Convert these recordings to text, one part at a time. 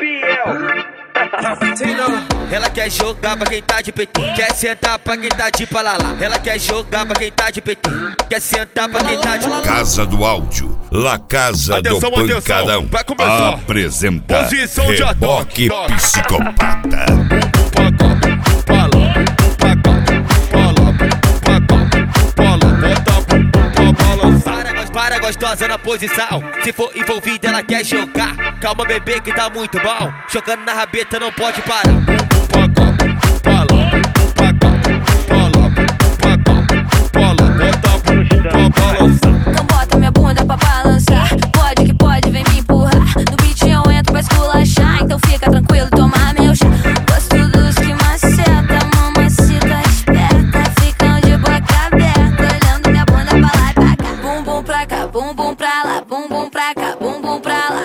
Biel. Ela quer jogar pra quem tá de PT, quer sentar pra quem tá de palalá. Ela quer jogar pra quem tá de PT, quer sentar pra quem tá de Casa do Áudio, La Casa Atenção, do atenção, Pancadão vai começar. apresenta Posição de Reboque ataque. Psicopata. Para gostosa na posição, se for envolvida ela quer jogar. Calma bebê que tá muito bom, jogando na rabeta não pode parar. Então bota minha bunda pra balançar, pode que pode, vem me empurrar. No beat eu entro pra esculachar, então fica tranquilo, toma meu chá. Gosto dos que maceta, mamacita esperta, ficam de boca aberta, olhando minha bunda pra lá e pra cá. Bum bum pra cá, bum bum pra lá, bum bum pra cá, bum bum pra lá.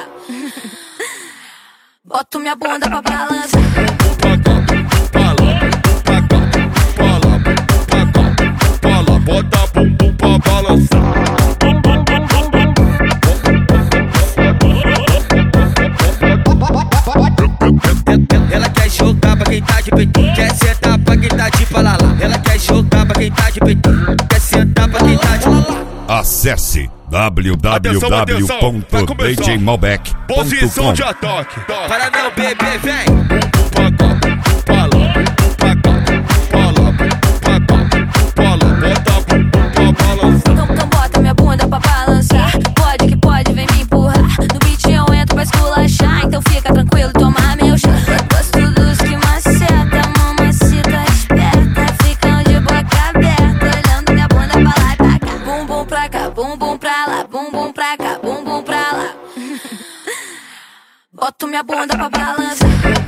Boto minha bunda pra balançar. Bota bumbum pra balançar. Ela quer jogar pra quem tá de PT, quer sentar pra quem tá de palalá. Ela quer jogar pra quem tá de PT, quer sentar pra quem tá de palalá. Acesse Atenção, vai www.djmalbec.com. Posição de ataque. Para não beber, vem. Então bota minha bunda pra balançar, pode que pode, vem me empurrar. No beat eu entro pra esculachar, então fica tranquilo, toma meu chá. Gosto dos que maceta, mamacita esperta, ficam de boca aberta, olhando minha bunda pra lá e pra cá. Bum bum pra cá, bum bum pra lá, bum bum pra cá, bum bum pra lá. Boto minha bunda pra balançar.